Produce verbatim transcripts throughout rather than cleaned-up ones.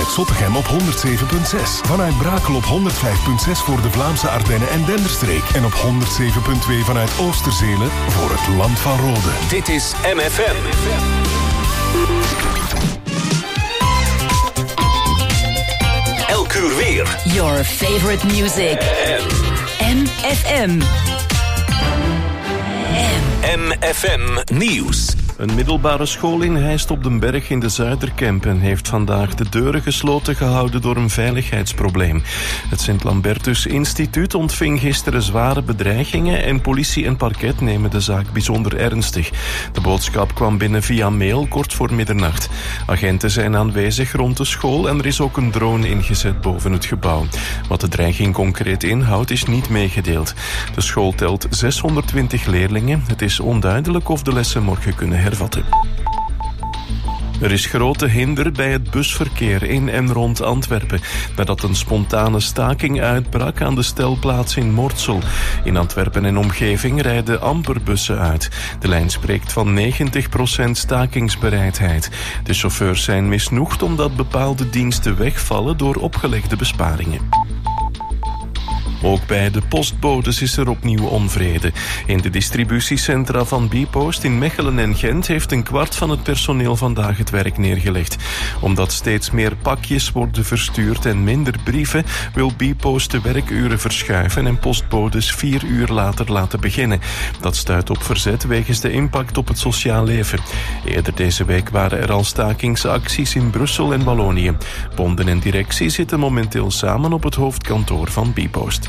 vanuit Zottegem op honderd zeven komma zes. Vanuit Brakel op honderd vijf komma zes voor de Vlaamse Ardennen en Denderstreek. En op honderd zeven komma twee vanuit Oosterzelen voor het Land van Rode. Dit is M F M. Elk uur weer. Your favorite music. M F M. M F M Nieuws. Een middelbare school in Heist op den Berg in de Zuiderkempen heeft vandaag de deuren gesloten gehouden door een veiligheidsprobleem. Het Sint-Lambertus Instituut ontving gisteren zware bedreigingen en politie en parket nemen de zaak bijzonder ernstig. De boodschap kwam binnen via mail kort voor middernacht. Agenten zijn aanwezig rond de school en er is ook een drone ingezet boven het gebouw. Wat de dreiging concreet inhoudt is niet meegedeeld. De school telt zeshonderdtwintig leerlingen. Het is onduidelijk of de lessen morgen kunnen hervatten. Er is grote hinder bij het busverkeer in en rond Antwerpen, nadat een spontane staking uitbrak aan de stelplaats in Mortsel. In Antwerpen en omgeving rijden amper bussen uit. De lijn spreekt van negentig procent stakingsbereidheid. De chauffeurs zijn misnoegd omdat bepaalde diensten wegvallen door opgelegde besparingen. Ook bij de postbodes is er opnieuw onvrede. In de distributiecentra van Bpost in Mechelen en Gent heeft een kwart van het personeel vandaag het werk neergelegd. Omdat steeds meer pakjes worden verstuurd en minder brieven, wil Bpost de werkuren verschuiven en postbodes vier uur later laten beginnen. Dat stuit op verzet wegens de impact op het sociaal leven. Eerder deze week waren er al stakingsacties in Brussel en Wallonië. Bonden en directie zitten momenteel samen op het hoofdkantoor van Bpost.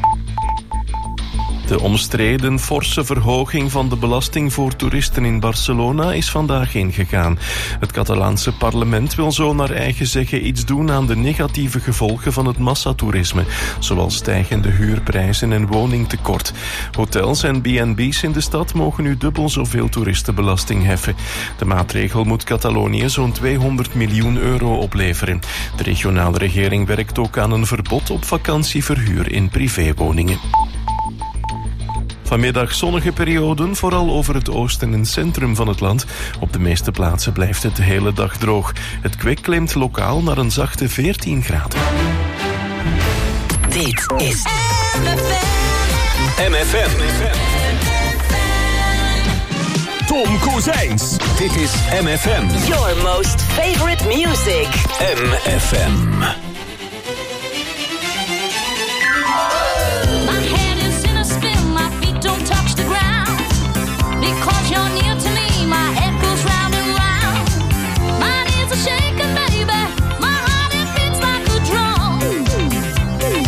De omstreden forse verhoging van de belasting voor toeristen in Barcelona is vandaag ingegaan. Het Catalaanse parlement wil zo naar eigen zeggen iets doen aan de negatieve gevolgen van het massatoerisme, zoals stijgende huurprijzen en woningtekort. Hotels en B en B's in de stad mogen nu dubbel zoveel toeristenbelasting heffen. De maatregel moet Catalonië zo'n tweehonderd miljoen euro opleveren. De regionale regering werkt ook aan een verbod op vakantieverhuur in privéwoningen. Vanmiddag zonnige perioden, vooral over het oosten en centrum van het land. Op de meeste plaatsen blijft het de hele dag droog. Het kwik klimt lokaal naar een zachte veertien graden. Dit is M F M. Tom Kozijns. Dit is M F M. your most favorite music. M F M. Touch the ground because you're near to me. My head goes round and round. My knees are shaking, baby. My heart it beats like a drum. It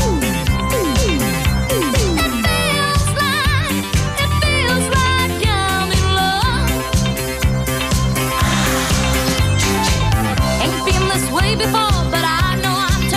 feels like, it feels like I'm in love. Ain't been this way before, but I know I'm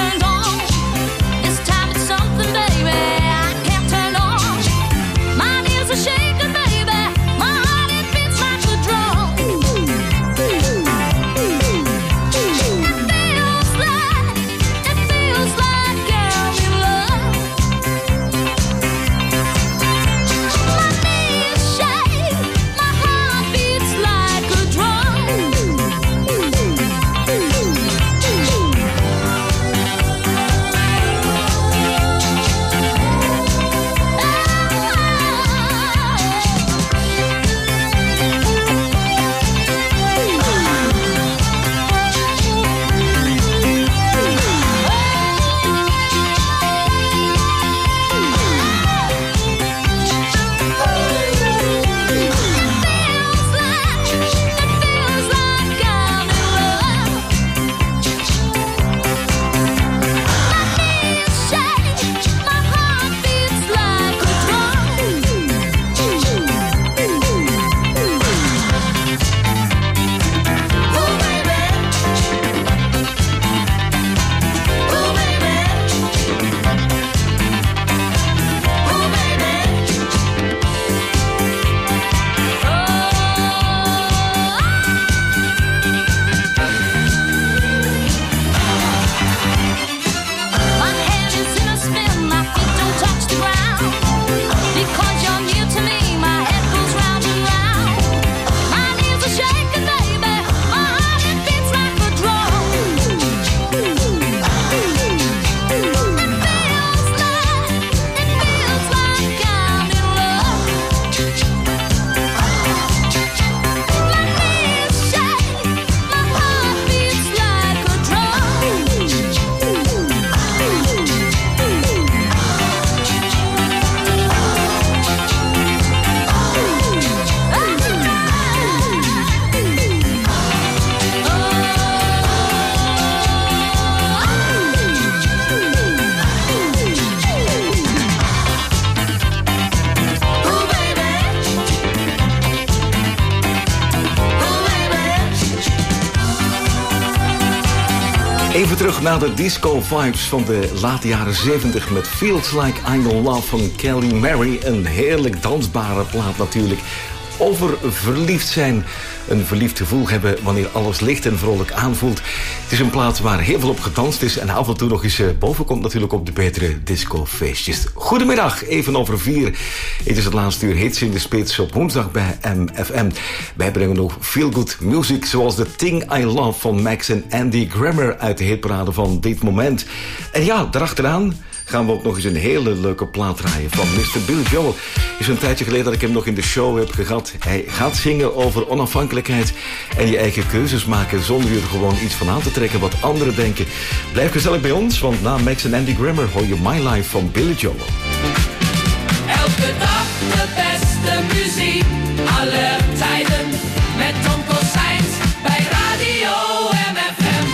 Even terug naar de disco-vibes van de late jaren zeventig met Feels Like I'm in Love van Kelly Mary. Een heerlijk dansbare plaat natuurlijk. Over verliefd zijn. Een verliefd gevoel hebben wanneer alles licht en vrolijk aanvoelt. Het is een plaat waar heel veel op gedanst is en af en toe nog eens boven komt natuurlijk op de betere discofeestjes. Goedemiddag, even over vier. Het is het laatste uur hits in de spits op woensdag bij M F M. Wij brengen nog feel good music zoals The Thing I Love van Max en Andy Grammer uit de hitparade van dit moment. En ja, daarachteraan gaan we ook nog eens een hele leuke plaat draaien van mister Billy Joel. Het is een tijdje geleden dat ik hem nog in de show heb gehad. Hij gaat zingen over onafhankelijkheid en je eigen keuzes maken zonder je er gewoon iets van aan te trekken wat anderen denken. Blijf gezellig bij ons, want na Max en Andy Grammer hoor je My Life van Billy Joel. Elke dag de beste muziek, alle tijden met Tom Cossijns bij Radio M F M.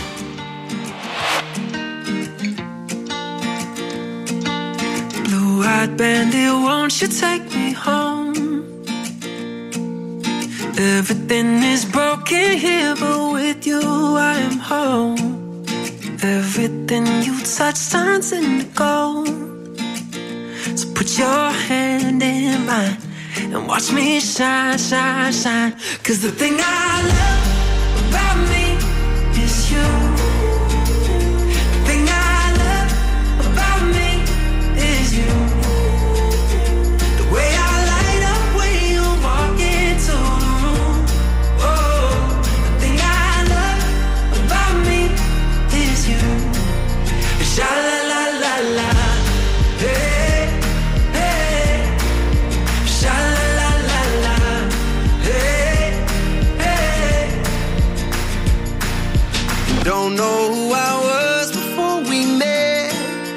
Blue-eyed bandit, won't you take me home? Everything is broken here, but with you I am home. Everything you touch turns into gold. So put your hand in mine and watch me shine, shine, shine. 'Cause the thing I love about me is you. The thing I love about me is you. The way I light up when you walk into the room. Oh, the thing I love about me is you. Sha la la la la, hey, hey. Sha la la la la, hey, hey. Don't know who I was before we met.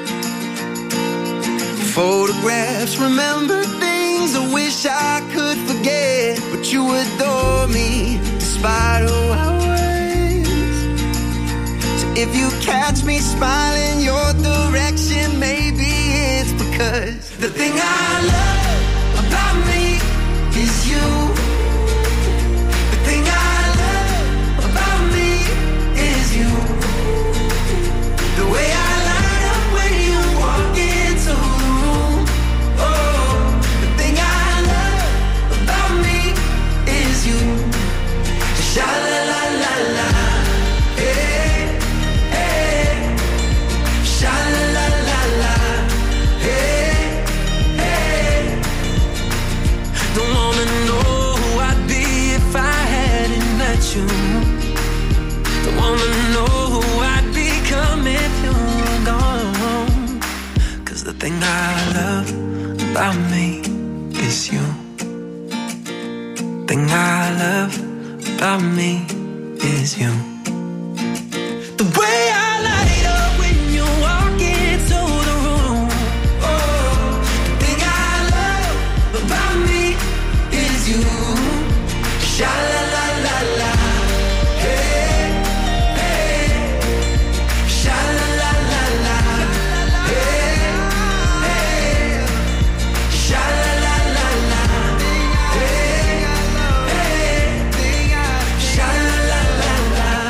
Photographs, remember things I wish I could forget. But you adore me despite who I was. So if you catch me smiling your direction, maybe it's because the thing I love about me is you. The thing I love about me is you. The way I light up when you walk into the room. Oh, the thing I love about me is you. Sha la la la la, hey, hey. Sha la la la la, hey, hey. Don't wanna know who I'd be if I hadn't met you. Don't wanna know who I'd become if you were gone. 'Cause the thing I love about me is you. Thing I love about me is you. The way I light up when you walk into the room. Oh, the thing I love about me is you. Sha la la la la, hey, hey. Sha la la la la, hey, hey. Sha la la la la, hey, hey. Sha la la la la.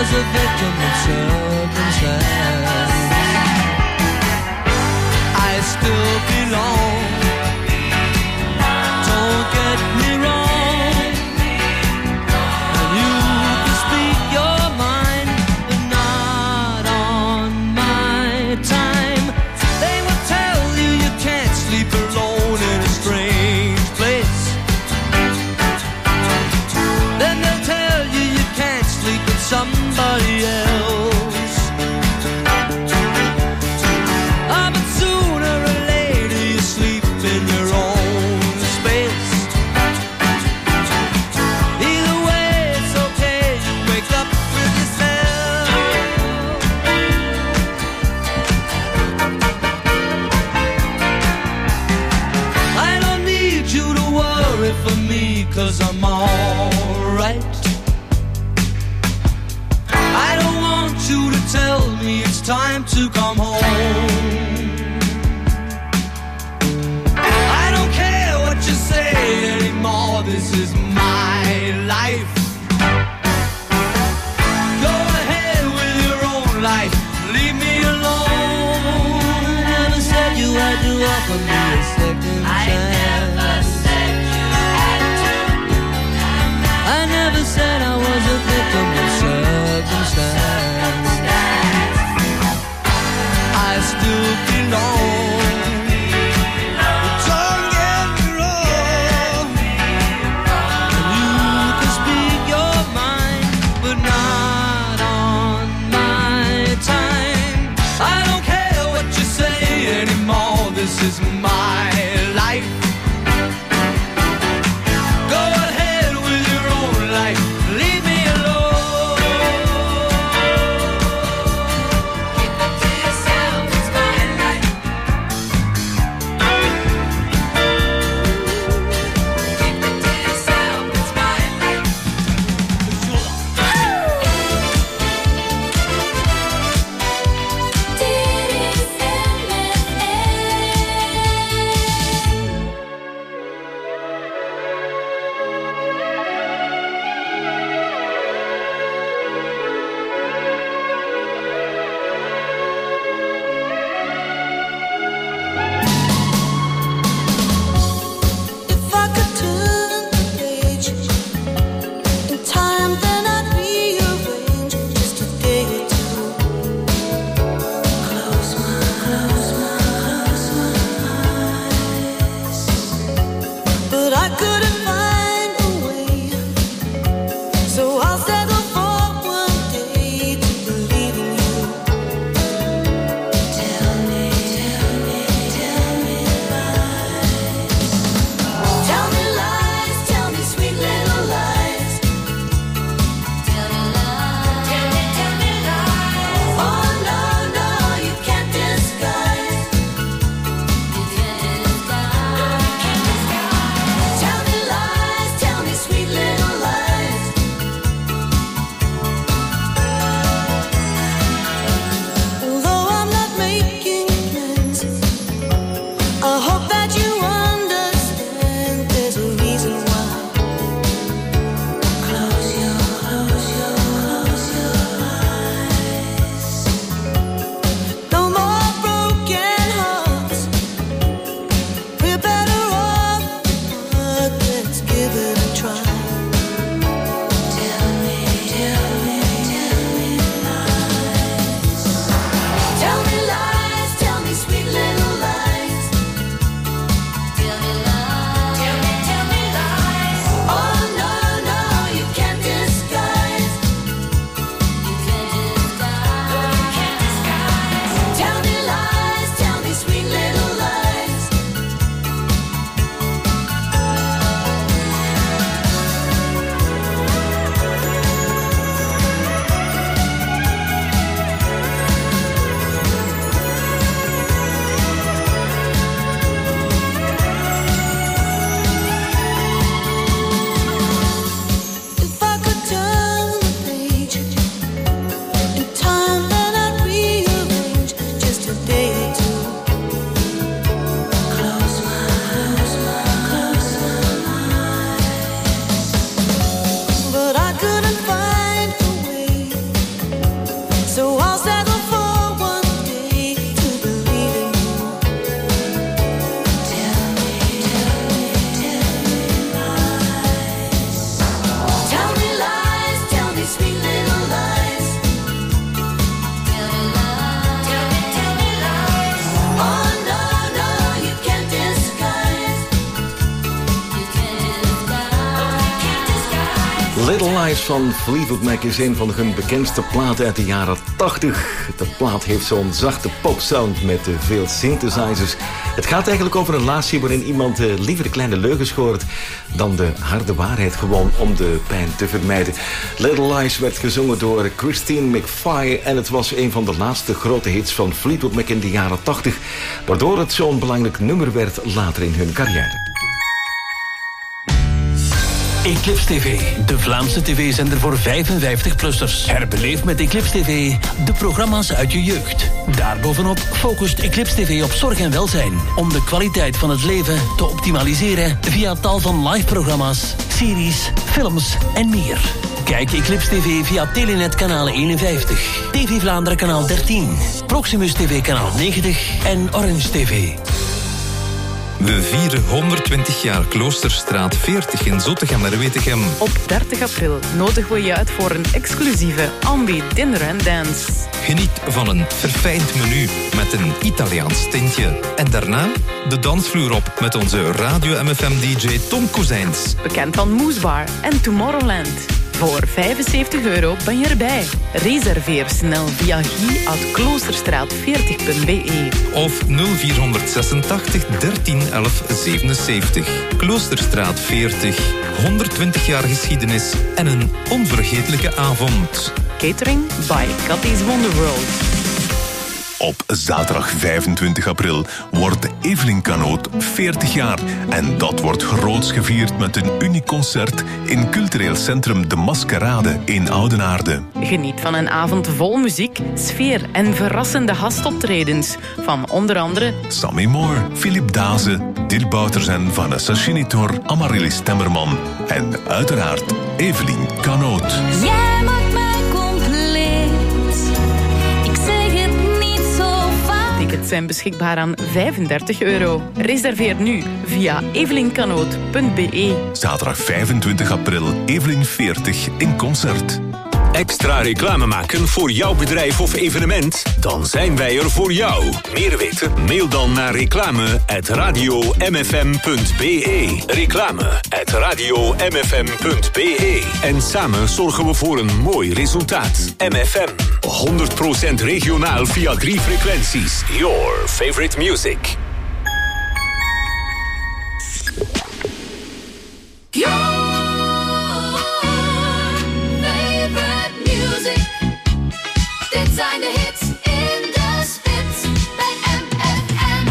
was a victim of circumstance. I still belong. Don't get me wrong. And you can speak your mind, but not on my time. They will tell you you can't sleep alone in a strange place. Then they'll tell you you can't sleep with somebody else. Ah, but sooner or later you sleep in your own space. Either way, it's okay, you wake up with yourself. I don't need you to worry for me, 'cause I'm alright. I don't want you to tell me it's time to come home. I don't care what you say anymore, this is my life. Go ahead with your own life, leave me alone. Never said you had to offer me a second chance. I never said I was a victim of circumstance. I still belong. Don't get me wrong. And you can speak Little Lies van Fleetwood Mac is een van hun bekendste platen uit de jaren tachtig. De plaat heeft zo'n zachte popsound met uh, veel synthesizers. Het gaat eigenlijk over een relatie waarin iemand uh, liever kleine leugens hoort dan de harde waarheid, gewoon om de pijn te vermijden. Little Lies werd gezongen door Christine McVie en het was een van de laatste grote hits van Fleetwood Mac in de jaren tachtig, waardoor het zo'n belangrijk nummer werd later in hun carrière. Eclipse T V, de Vlaamse tv-zender voor vijfenvijftig-plussers. Herbeleef met Eclipse T V de programma's uit je jeugd. Daarbovenop focust Eclipse T V op zorg en welzijn, om de kwaliteit van het leven te optimaliseren via tal van live-programma's, series, films en meer. Kijk Eclipse T V via Telenet kanaal eenenvijftig, T V Vlaanderen kanaal dertien, Proximus T V kanaal negentig en Orange T V. We vieren honderdtwintig jaar Kloosterstraat veertig in Zottegem-Merwetegem. Op dertig april nodigen we je uit voor een exclusieve Ambi Dinner and Dance. Geniet van een verfijnd menu met een Italiaans tintje. En daarna de dansvloer op met onze Radio M F M-D J Tom Kozijns. Bekend van Moesbar en Tomorrowland. Voor vijfenzeventig euro ben je erbij. Reserveer snel via guy at kloosterstraat veertig punt b e. Of nul vierhonderdzesentachtig dertien elf zevenenzeventig. Kloosterstraat veertig. honderdtwintig jaar geschiedenis en een onvergetelijke avond. Catering by Cathy's Wonderworld. Op zaterdag vijfentwintig april wordt Evelien Canoot veertig jaar. En dat wordt groots gevierd met een uniek concert in cultureel centrum De Maskerade in Oudenaarde. Geniet van een avond vol muziek, sfeer en verrassende gastoptredens. Van onder andere Sammy Moore, Philip Daze, Dirk Bouters en Vanessa Chinitor, Amaryllis Temmerman. En uiteraard Evelien Canoot. Jij maakt mij compleet. Ik zeg het niet zo vaak. tickets zijn beschikbaar aan vijfendertig euro. Reserveer nu via evelinkanoot punt b e. Zaterdag vijfentwintig april, Evelien veertig in concert. Extra reclame maken voor jouw bedrijf of evenement? Dan zijn wij er voor jou. Meer weten? Mail dan naar reclame at radio m f m punt b e. Reclame at radio m f m punt b e. En samen zorgen we voor een mooi resultaat. M F M, honderd procent regionaal via drie frequenties. Your favorite music. Dit zijn de hits in de spits bij M F M.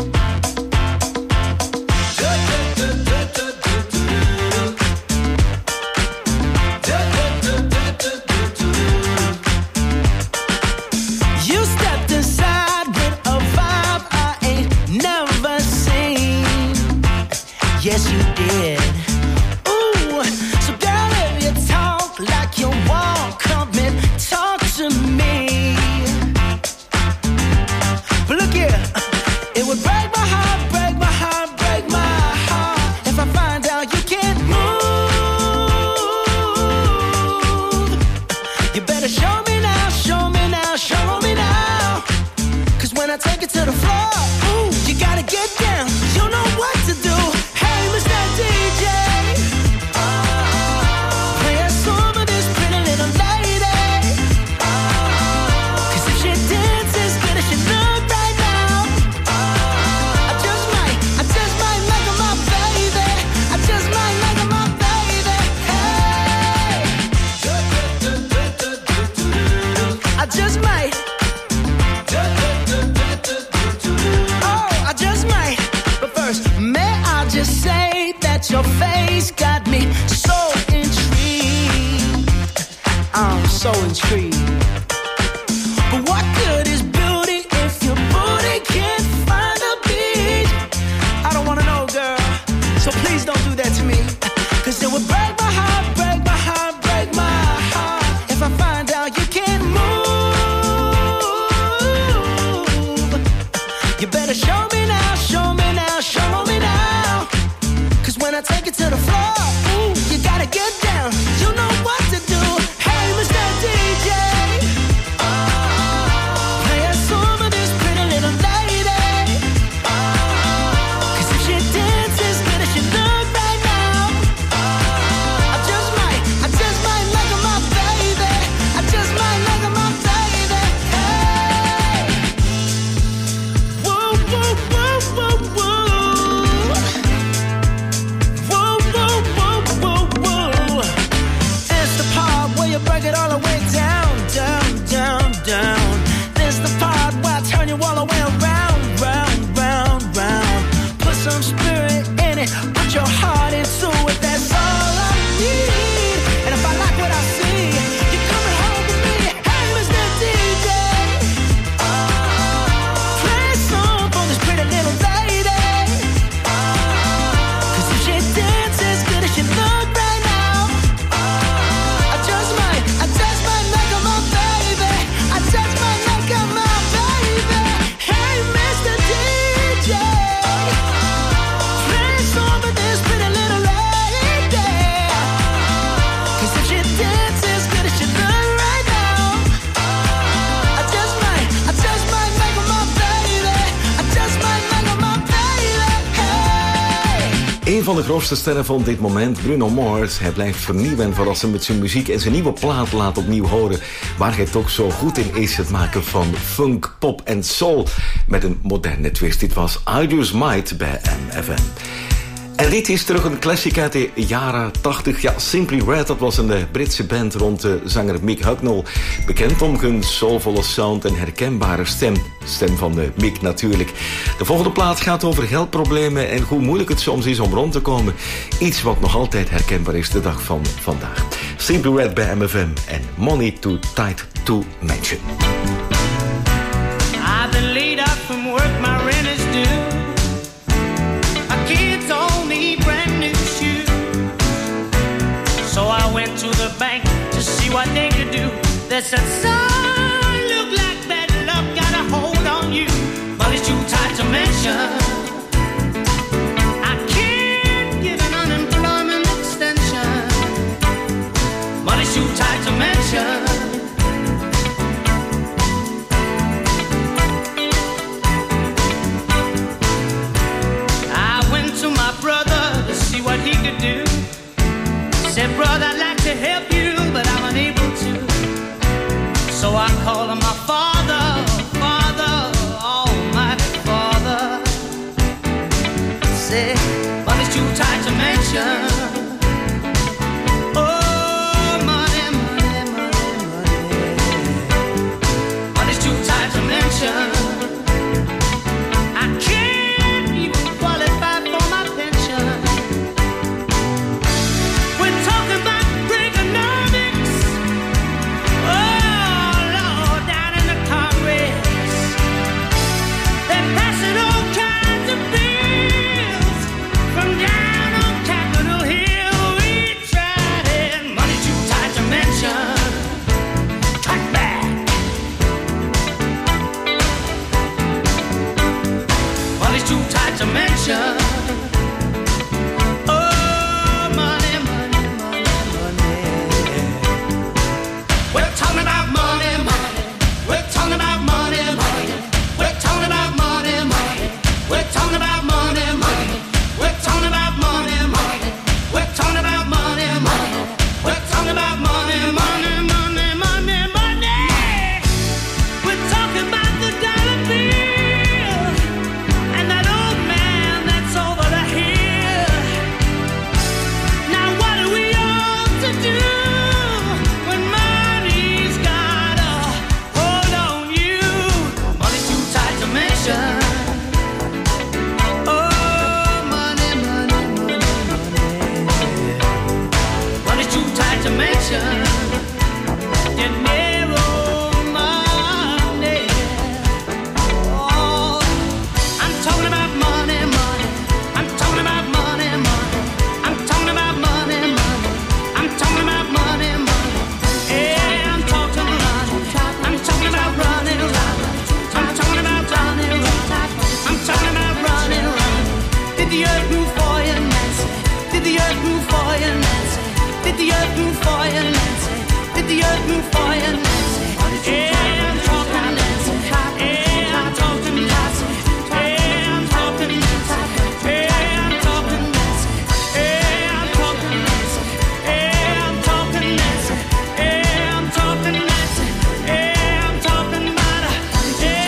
You stepped inside with a vibe I ain't never seen. Yes, you did. Ooh, so girl, if you talk like you walk, come and talk to me. But look here, it would break my heart, break my heart, break my heart if I find out you can't move. You better show me now, show me now, show me now. Cause when I take it to the floor, ooh, you gotta get down. You know what to do. Hey, Mister D J, play a song for this pretty little lady. Cause if she dances good as she look right now, I just might, I just might make her my baby. I just might make her my baby. Hey, I just might. Oh, I just might. But first, may I just say that your face got me so intrigued. I'm so intrigued. But what good is beauty if your booty can't find a beat? I don't wanna know, girl. So please don't do that to me. Cause it would break my heart, break my heart, break my heart if I find out you can't move. You better show me now, show me now, show me now. Cause when I take it to the floor, ooh, you gotta get down. You know what to do. Hey, Mister D J, play a song for this pretty little lady. Cause if she dances good as she look right now, I just might, I Een van de grootste sterren van dit moment, Bruno Mars. Hij blijft vernieuwen en verrassen met zijn muziek. En zijn nieuwe plaat laat opnieuw horen waar hij toch zo goed in is. Het maken van funk, pop en soul. Met een moderne twist. Dit was I Do Might bij M F M. En dit is terug een classic uit de jaren tachtig. Ja, Simply Red, dat was een uh, Britse band rond de zanger Mick Hucknall. Bekend om hun soulvolle sound en herkenbare stem. Stem van uh, Mick natuurlijk. De volgende plaat gaat over geldproblemen en hoe moeilijk het soms is om rond te komen. Iets wat nog altijd herkenbaar is de dag van vandaag. Simply Red bij M F M en Money Too Tight to Mention. I've been laid up from work, my rent is due. Kids all need brand new shoes. So I went to the bank to see what they could do. They said, son, look like bad luck got a hold on you. But it's too tight to mention. I can't get an unemployment extension. But it's too tight to mention. What he could do. Said, brother, I'd like to help you, but I'm unable to. So I called him my father, father, almighty father. Said, but it's too tight to mention. Oh, money, money, money, money. But it's too tight to mention. I can't even qualify for my pension. Mention. Oh, money, money, money, money. We're talking about money, money. We're talking about money, money. We're talking about money, money. We're talking about money, money. We're talking about money, money. We're talking about money, money. We're talking about money, money, money, money, money. We're talking about the dollar bill and that old man that's over the hill. Now what do we ought to do when money's got a hold on you? Money's too tight to mention. Oh, money, money, money, money. Money's too tight to mention. Dinero, money. Oh, I'm talking about money, money. I'm talking about money, money. I'm talking about money, money. I'm talking about money, money. Yeah, I'm talking money. I'm talking about running around. I'm talking about running around. I'm talking about running around. Did the earth move for you, Nancy? Did the earth move for you, Nancy? Did the earth move for you, Nancy? Did the earth move for you, Nancy? Yeah, I'm talking Nancy. Yeah, I'm talking Nancy. Yeah, I'm talking Nancy. Yeah, I'm talking Nancy. Yeah, I'm talking Nancy. Yeah, I'm talking Nancy. Yeah, I'm talking Nancy. Yeah, I'm talking about her. Yeah,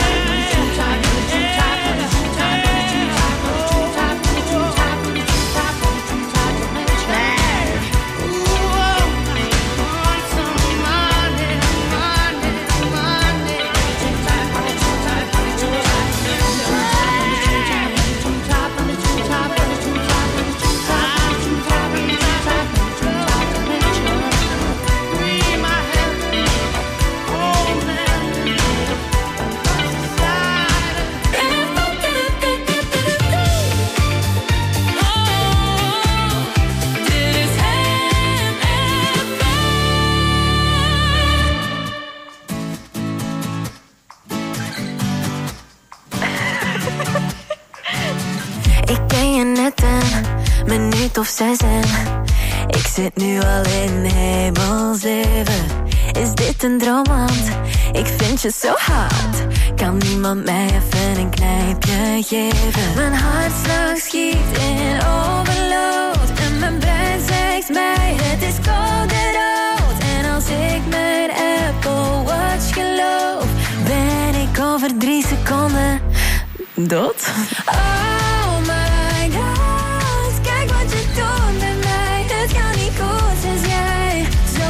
Ik ken je net een minuut of zes en ik zit nu al in hemelsleven. Is dit een droom, want ik vind je zo hard. Kan niemand mij even een knijpje geven? Mijn hartslag schiet in overload en mijn brein zegt mij het is koude rood. En als ik mijn Apple Watch geloof, ben ik over drie seconden dood. Oh my god, kijk wat je doet met mij. Het gaat niet goed sinds jij zo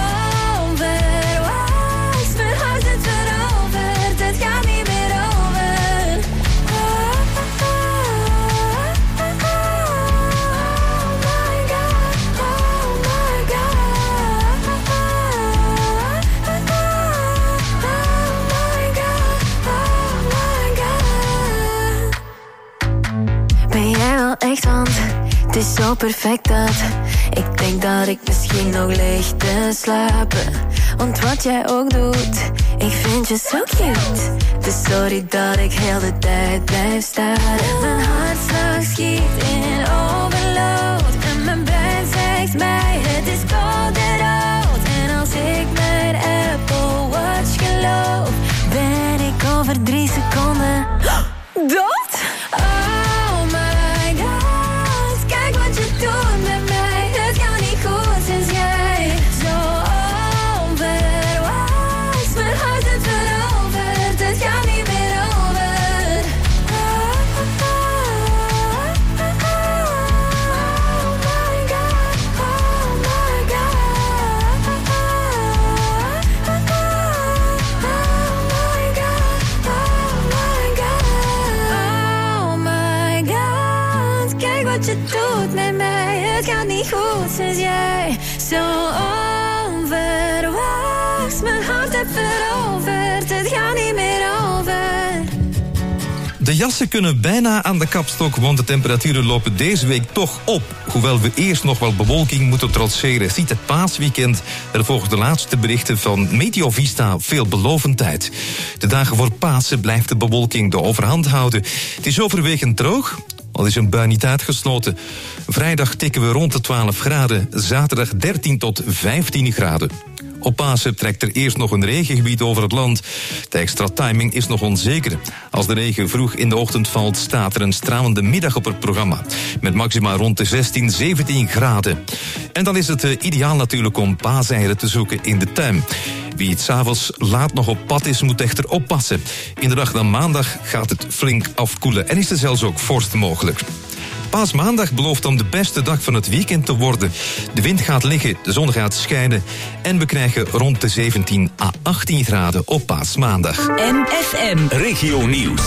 onverwachts mijn hart het veroverd. Het gaat niet meer over. Oh, oh, oh, oh, oh my god, oh my god, oh, oh, oh my god, oh my god. Ben jij wel echt, want het is zo perfect dat ik denk dat ik misschien nog lig te slapen. Want wat jij ook doet, ik vind je zo cute. Dus sorry dat ik heel de tijd blijf staren. Mijn hartslag schiet in overload en mijn brein zegt mij het is koude rood. En als ik mijn Apple Watch geloof, ben ik over drie seconden dood. Oh my god, kijk wat je doet met mij. Het gaat niet goed sinds jij zo onverwachts mijn hart het veroverd. Het gaat niet meer over. Oh, oh, oh, oh, oh my god, oh my god, oh, oh, oh, my god, oh my god, oh my god, kijk wat je doet met mij. Het gaat niet goed sinds jij zo onverwachts mijn hart hebt veroverd. Het gaat niet meer over. De jassen kunnen bijna aan de kapstok, want de temperaturen lopen deze week toch op. Hoewel we eerst nog wel bewolking moeten trotseren, ziet het paasweekend er volgens de laatste berichten van Meteovista veelbelovendheid. De dagen voor Pasen blijft de bewolking de overhand houden. Het is overwegend droog, al is een bui niet uitgesloten. Vrijdag tikken we rond de twaalf graden, zaterdag dertien tot vijftien graden. Op Pasen trekt er eerst nog een regengebied over het land. De extra timing is nog onzeker. Als de regen vroeg in de ochtend valt, staat er een stralende middag op het programma. Met maxima rond de zestien, zeventien graden. En dan is het uh, ideaal natuurlijk om paaseieren te zoeken in de tuin. Wie het 's avonds laat nog op pad is, moet echter oppassen. In de dag dan maandag gaat het flink afkoelen en is er zelfs ook vorst mogelijk. Paasmaandag belooft dan de beste dag van het weekend te worden. De wind gaat liggen, de zon gaat schijnen en we krijgen rond de zeventien à achttien graden op Paasmaandag. M F M Regio Nieuws.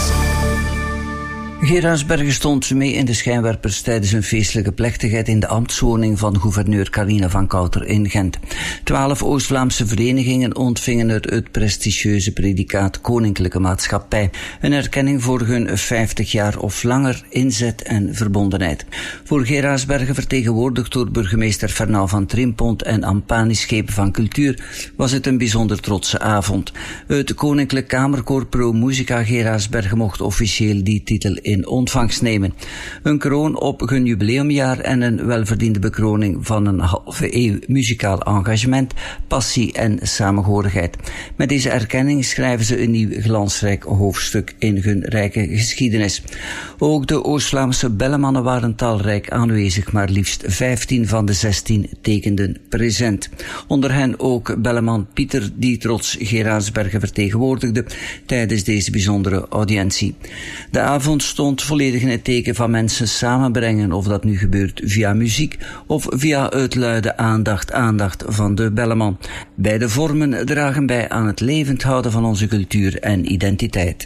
Geraardsbergen stond mee in de schijnwerpers tijdens een feestelijke plechtigheid in de ambtswoning van gouverneur Carina van Kouter in Gent. Twaalf Oost-Vlaamse verenigingen ontvingen er het prestigieuze predicaat Koninklijke Maatschappij, een erkenning voor hun vijftig jaar of langer inzet en verbondenheid. Voor Geraardsbergen, vertegenwoordigd door burgemeester Fernand van Trimpont en Ampani Schepen van Cultuur, was het een bijzonder trotse avond. Het Koninklijk Kamerkoor Pro Musica Geraardsbergen mocht officieel die titel in ontvangst nemen. Een kroon op hun jubileumjaar en een welverdiende bekroning van een halve eeuw muzikaal engagement, passie en samenhorigheid. Met deze erkenning schrijven ze een nieuw glansrijk hoofdstuk in hun rijke geschiedenis. Ook de Oost-Vlaamse bellemannen waren talrijk aanwezig, maar liefst vijftien van de zestien tekenden present. Onder hen ook belleman Pieter, die trots Geraardsbergen vertegenwoordigde tijdens deze bijzondere audiëntie. De avond stond volledig in het teken van mensen samenbrengen, of dat nu gebeurt via muziek of via het luide aandacht, aandacht van de belleman. Beide vormen dragen bij aan het levend houden van onze cultuur en identiteit.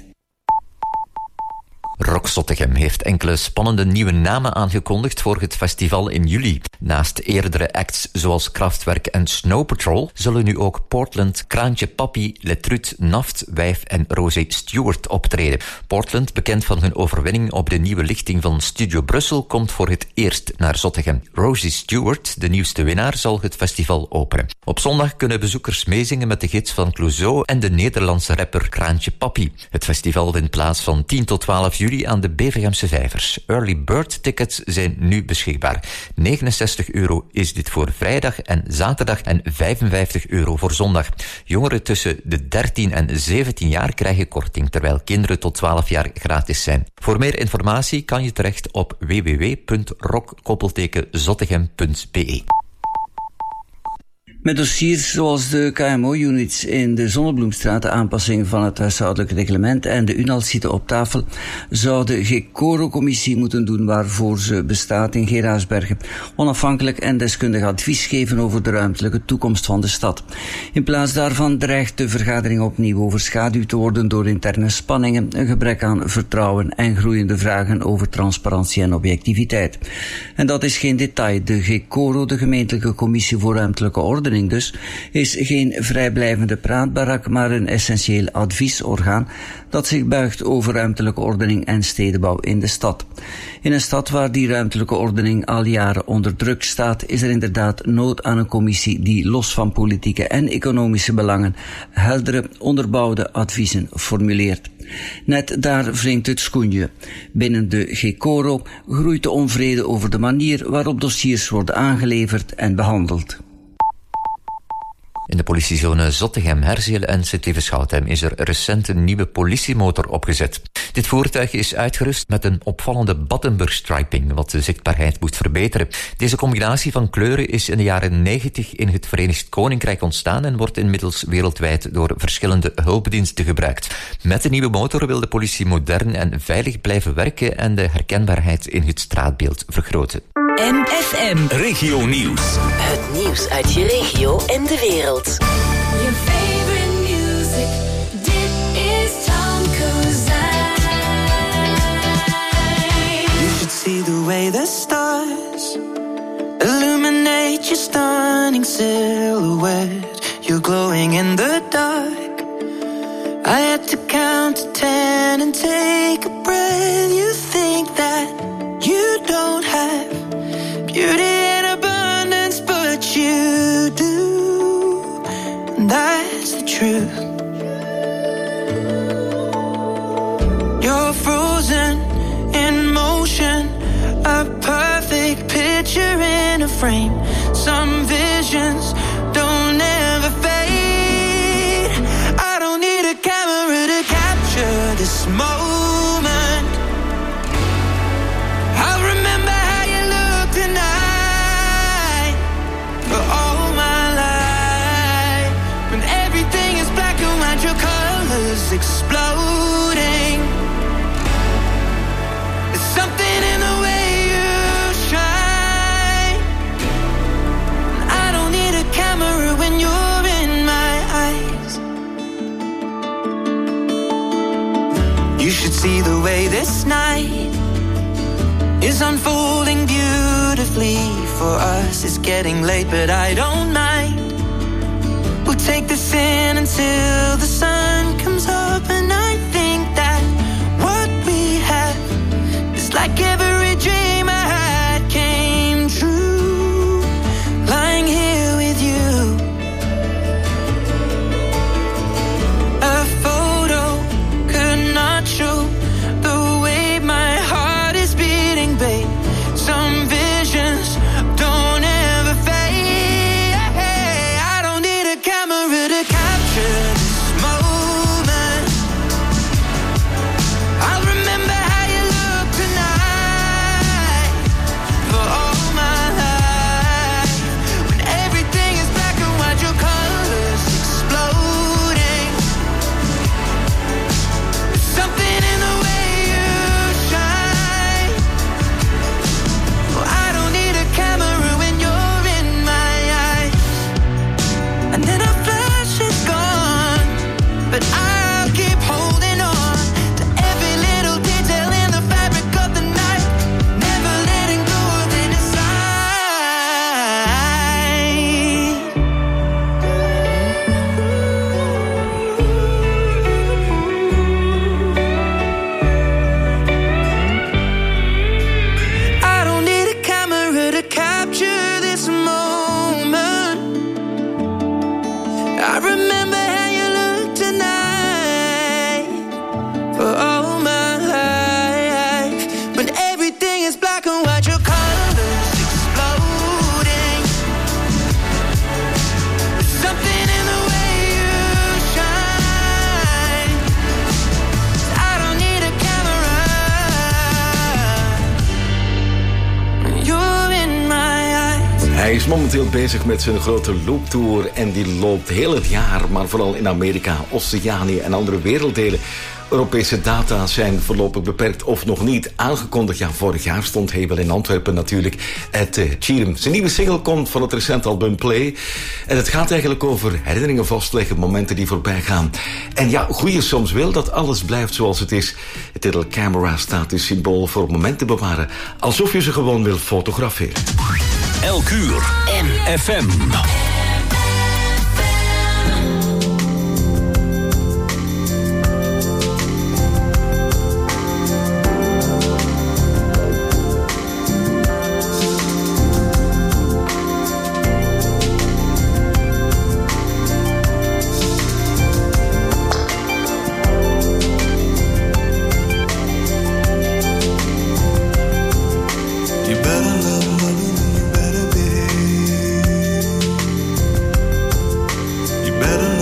Rock Zottegem heeft enkele spannende nieuwe namen aangekondigd voor het festival in juli. Naast eerdere acts zoals Kraftwerk en Snow Patrol zullen nu ook Portland, Kraantje Papi, Letrut, Naft, Wijf en Rosie Stewart optreden. Portland, bekend van hun overwinning op de nieuwe lichting van Studio Brussel, komt voor het eerst naar Zottegem. Rosie Stewart, de nieuwste winnaar, zal het festival openen. Op zondag kunnen bezoekers meezingen met de gids van Clouseau en de Nederlandse rapper Kraantje Papi. Het festival vindt plaats van tien tot twaalf juli aan de Bevergemse Vijvers. Early Bird tickets zijn nu beschikbaar. negenenzestig zestig euro is dit voor vrijdag en zaterdag en vijfenvijftig euro voor zondag. Jongeren tussen de dertien en zeventien jaar krijgen korting, terwijl kinderen tot twaalf jaar gratis zijn. Voor meer informatie kan je terecht op w w w punt rock zottegem punt b e. Met dossiers zoals de K M O-units in de Zonnebloemstraat, de aanpassing van het huishoudelijk reglement en de U N A L zitten op tafel, zou de GECORO-commissie moeten doen waarvoor ze bestaat in Geraardsbergen. Onafhankelijk en deskundig advies geven over de ruimtelijke toekomst van de stad. In plaats daarvan dreigt de vergadering opnieuw overschaduwd te worden door interne spanningen, een gebrek aan vertrouwen en groeiende vragen over transparantie en objectiviteit. En dat is geen detail. De GECORO, de gemeentelijke commissie voor ruimtelijke ordening dus, is geen vrijblijvende praatbarak, maar een essentieel adviesorgaan dat zich buigt over ruimtelijke ordening en stedenbouw in de stad. In een stad waar die ruimtelijke ordening al jaren onder druk staat, is er inderdaad nood aan een commissie die los van politieke en economische belangen heldere, onderbouwde adviezen formuleert. Net daar wringt het schoentje. Binnen de GECORO groeit de onvrede over de manier waarop dossiers worden aangeleverd en behandeld. In de politiezone Zottegem, Herzeel en Sint-Lieve-Schoutem is er recent een nieuwe politiemotor opgezet. Dit voertuig is uitgerust met een opvallende Battenburg-striping, wat de zichtbaarheid moet verbeteren. Deze combinatie van kleuren is in de jaren negentig in het Verenigd Koninkrijk ontstaan en wordt inmiddels wereldwijd door verschillende hulpdiensten gebruikt. Met de nieuwe motor wil de politie modern en veilig blijven werken en de herkenbaarheid in het straatbeeld vergroten. M F M Regio Nieuws. Het nieuws uit je regio en de wereld. Your favorite music, dit is Tom Kozijn. You should see the way the stars illuminate your stunning silhouette. You're glowing in the dark. I had to count to ten and take a breath. You think that you don't have beauty in abundance, but you do. And that's the truth. You're frozen in motion, a perfect picture in a frame. Some visions don't ever fade. I don't need a camera to capture this moment. I'll remember how you look tonight for all my life. When everything is black and white, your colors exploding. There's something in the way you shine. I don't need a camera when you're in my eyes. You should see the way this night is unfolding beautifully for us. It's getting late, but I don't mind. We'll take this in until the sun comes up, and I think that what we have is like every dream I had came true. Lying here with you, a photo could not show the way my heart is beating, babe. Some visions don't ever fade. I don't need a camera to capture this moment. I'll remember how you look tonight is momenteel bezig met zijn grote looptour en die loopt heel het jaar, maar vooral in Amerika, Oceanië en andere werelddelen. Europese data zijn voorlopig beperkt of nog niet aangekondigd. Ja, vorig jaar stond hij wel in Antwerpen natuurlijk. Het uh, Cheerum. Zijn nieuwe single komt van het recente album Play. En het gaat eigenlijk over herinneringen vastleggen, momenten die voorbij gaan. En ja, goeie soms wil dat alles blijft zoals het is. Het titel Camera staat is symbool voor momenten bewaren. Alsof je ze gewoon wil fotograferen. Elk uur. M F M. Better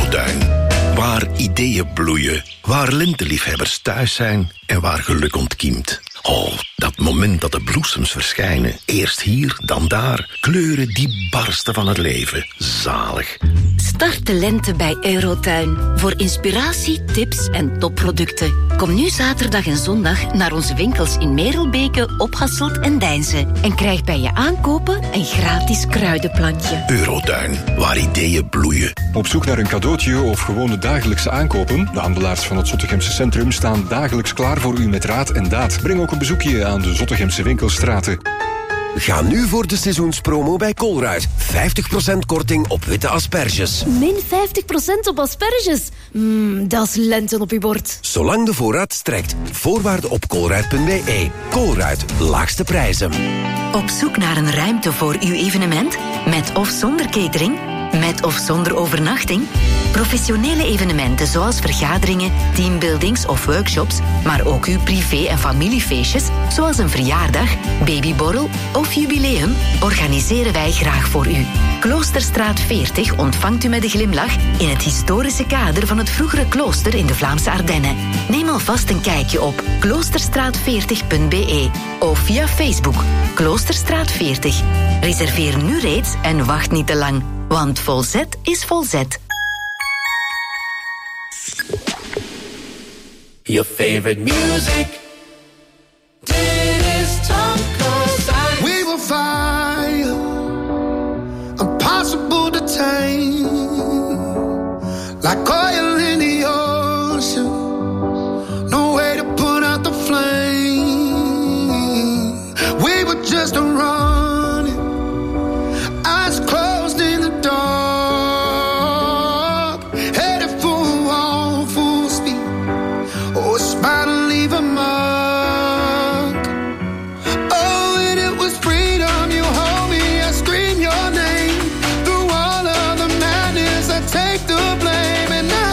Eurotuin. Waar ideeën bloeien, waar lenteliefhebbers thuis zijn en waar geluk ontkiemt. Oh, dat moment dat de bloesems verschijnen. Eerst hier, dan daar. Kleuren die barsten van het leven. Zalig. Start de lente bij Eurotuin. Voor inspiratie, tips en topproducten. Kom nu zaterdag en zondag naar onze winkels in Merelbeke, Ophasselt en Deinze. En krijg bij je aankopen een gratis kruidenplantje. Eurotuin, waar ideeën bloeien. Op zoek naar een cadeautje of gewone dagelijkse aankopen? De handelaars van het Zottegemse Centrum staan dagelijks klaar voor u met raad en daad. Breng ook een bezoekje aan de Zottegemse winkelstraten. Ga nu voor de seizoenspromo bij Colruyt. vijftig procent korting op witte asperges. Min vijftig procent op asperges? Mmm, dat is lente op je bord. Zolang de voorraad strekt. Voorwaarden op colruyt punt b e. Colruyt, laagste prijzen. Op zoek naar een ruimte voor uw evenement? Met of zonder catering? Met of zonder overnachting? Professionele evenementen zoals vergaderingen, teambuildings of workshops, maar ook uw privé- en familiefeestjes, zoals een verjaardag, babyborrel of jubileum, organiseren wij graag voor u. Kloosterstraat veertig ontvangt u met een glimlach in het historische kader van het vroegere klooster in de Vlaamse Ardennen. Neem alvast een kijkje op kloosterstraat veertig punt b e of via Facebook Kloosterstraat veertig. Reserveer nu reeds en wacht niet te lang, want volzet is volzet. Your favorite music. Dit is Tom Cosign. We will fire, impossible to tame, like oil in the ocean. No way to put out the flame. We were just running, eyes closed in the dark, headed for a wall full speed. Oh, a smile to leave a mark. Oh, and it was freedom. You hold me, I scream your name. Through all of the madness, I take the blame. And I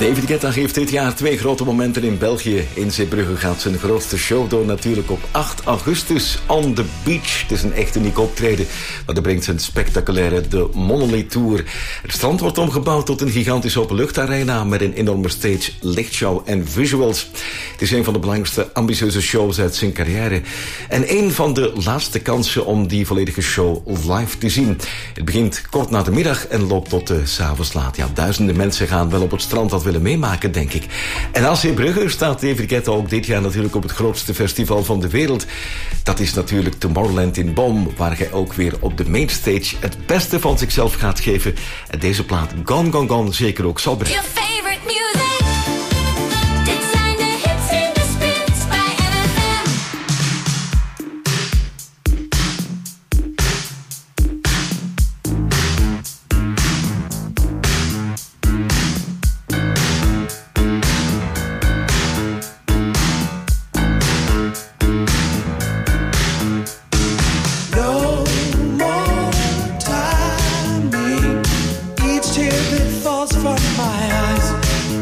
David Guetta geeft dit jaar twee grote momenten in België. In Zeebrugge gaat zijn grootste show door natuurlijk op acht augustus on the beach. Het is een echt uniek optreden, maar dat brengt zijn spectaculaire The Monolith Tour. Het strand wordt omgebouwd tot een gigantische openluchtarena met een enorme stage, lichtshow en visuals. Het is een van de belangrijkste ambitieuze shows uit zijn carrière. En een van de laatste kansen om die volledige show live te zien. Het begint kort na de middag en loopt tot uh, 's avonds laat. Ja, duizenden mensen gaan wel op het strand dat willen meemaken, denk ik. En als Zeebrugge staat David Guetta ook dit jaar natuurlijk op het grootste festival van de wereld. Dat is natuurlijk Tomorrowland in Boom, waar hij ook weer op de mainstage het beste van zichzelf gaat geven. En deze plaat Gone Gone Gone zeker ook zal brengen. Your favorite music. Dit zijn de hits in de spits bij N F M. No more timing. Each tear that falls from my eyes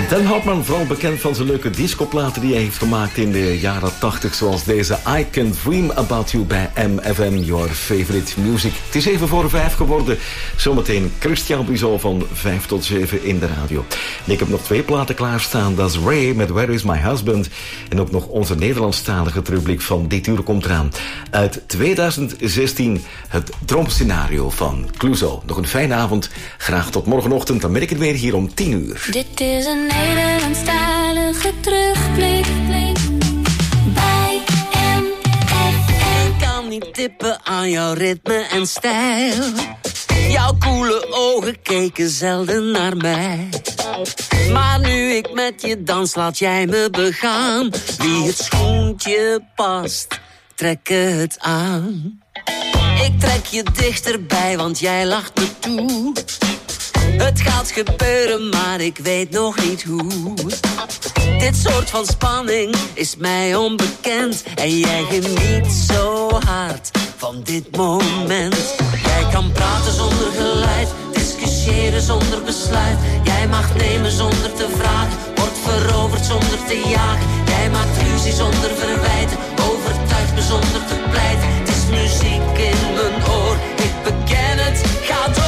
Dan Hartman, vooral bekend van zijn leuke discoplaten die hij heeft gemaakt in de jaren tachtig, zoals deze I Can Dream About You bij M F M, Your Favorite Music. Het is even voor vijf geworden. Zometeen Christian Bizot van vijf tot zeven in de radio. En ik heb nog twee platen klaarstaan. Dat is Ray met Where Is My Husband. En ook nog onze Nederlandstalige rubriek van Dit Uur Komt Eraan. Uit tweeduizend zestien het droomscenario van Clouseau. Nog een fijne avond. Graag tot morgenochtend. Dan ben ik het weer hier om tien uur. Dit is een Nederlandstalige terugblik bij M F M. Ik kan niet tippen aan jouw ritme en stijl. Jouw koele ogen keken zelden naar mij. Maar nu ik met je dans, laat jij me begaan. Wie het schoentje past, trek het aan. Ik trek je dichterbij, want jij lacht me toe. Het gaat gebeuren, maar ik weet nog niet hoe. Dit soort van spanning is mij onbekend. En jij geniet zo hard van dit moment. Jij kan praten zonder geluid, discussiëren zonder besluit. Jij mag nemen zonder te vragen, wordt veroverd zonder te jagen. Jij maakt ruzie zonder verwijten, overtuigt me zonder te pleiten. Het is muziek in mijn oor, ik beken het, ga door.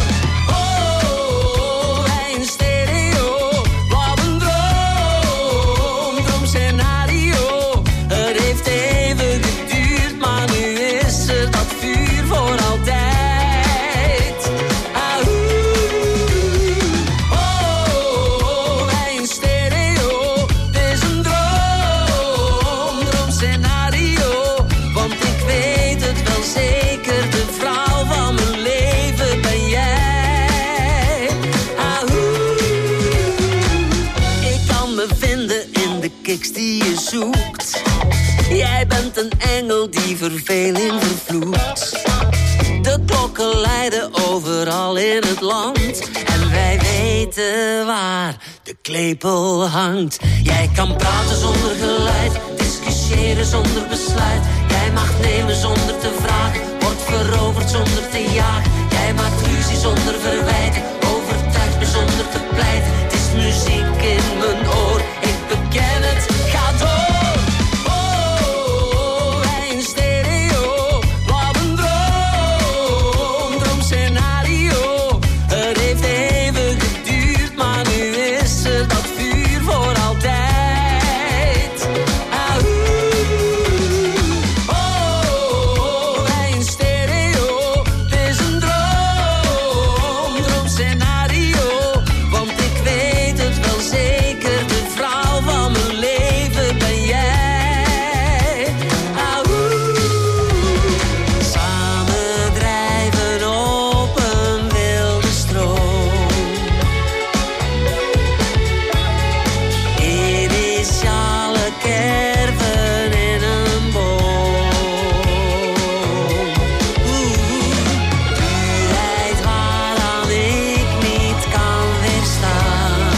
Die je zoekt. Jij bent een engel die verveling vervloekt. De klokken luiden overal in het land. En wij weten waar de klepel hangt. Jij kan praten zonder geluid, discussiëren zonder besluit. Jij mag nemen zonder te vragen, wordt veroverd zonder te jagen. Jij maakt ruzie zonder verwijten, overtuigt me zonder te pleiten. Het is muziek in mijn oor, ik beken het, ga door. Oh, wij in stereo, wat een droom, droomscenario. Het heeft even geduurd, maar nu is het dat vuur voor altijd. Ah, oh, wij in stereo, het is een droom, droomscenario. Want ik weet het wel zeker, de vrouw van mijn leven ben jij. Ah, samen drijven op een wilde stroom. Initiale kerven in een boom. Duurheid waaraan ik niet kan weerstaan.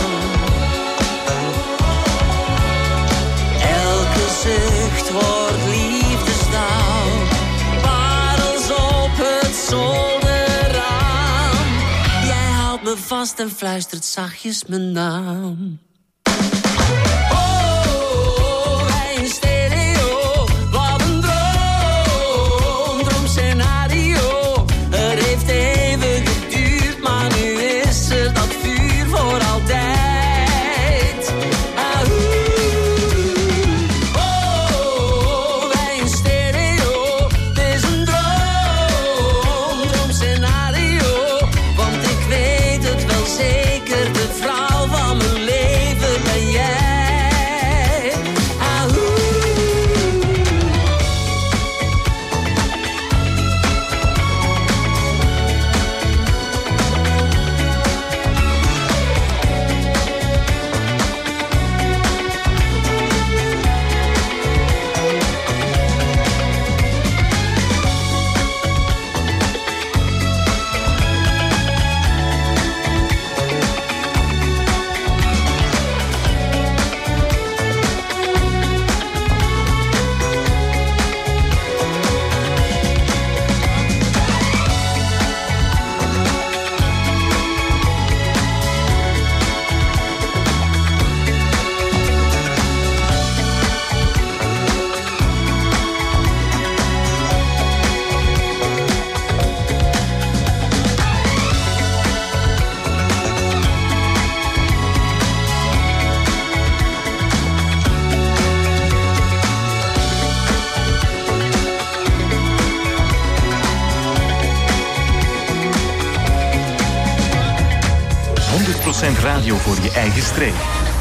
Elke zucht wordt liefdesdaal. Parels op het zolderraam. Jij houdt me vast en fluistert zachtjes mijn naam. Oh, wij in stereo, wat een droom, droomscenario. Het heeft even geduurd, maar nu is het dat vuur voor altijd. Ah, oh, wij in stereo, het is een droom, droomscenario. Want ik weet het wel zeker, de vrouw van mijn leven procent radio voor je eigen streek.